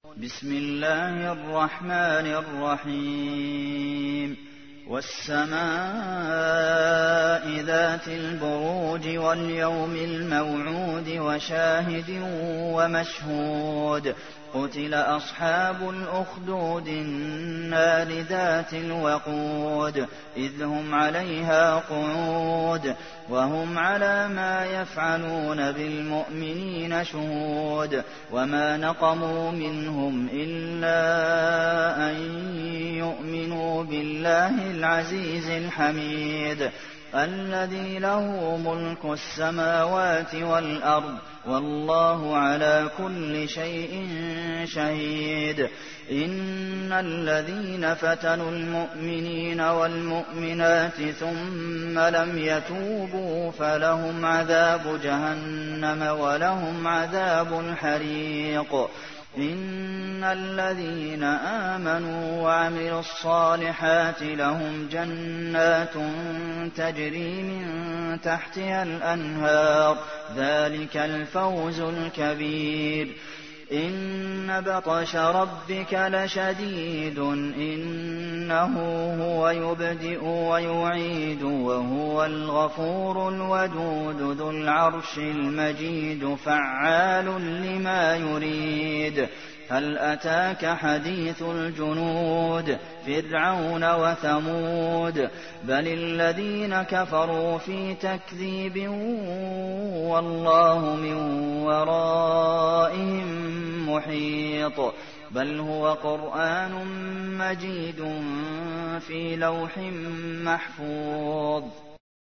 بسم الله الرحمن الرحيم والسماء ذات البروج واليوم الموعود وشاهد ومشهود قتل أصحاب الأخدود النار ذات الوقود إذ هم عليها قعود وهم على ما يفعلون بالمؤمنين شهود وما نقموا منهم إلا أن يؤمنوا بالله العزيز الحميد الذي له ملك السماوات والأرض والله على كل شيء شهيد إن الذين فتنوا المؤمنين والمؤمنات ثم لم يتوبوا فلهم عذاب جهنم ولهم عذاب الحريق إن الذين آمنوا وعملوا الصالحات لهم جنات تجري من تحتها الأنهار ذلك الفوز الكبير إن بطش ربك لشديد إنه هو يبدئ ويعيد وهو الغفور الودود ذو العرش المجيد فعال لما يريد هل أتاك حديث الجنود فرعون وثمود بل الذين كفروا في تكذيب والله من ورائهم محيط بل هو قرآن مجيد في لوح محفوظ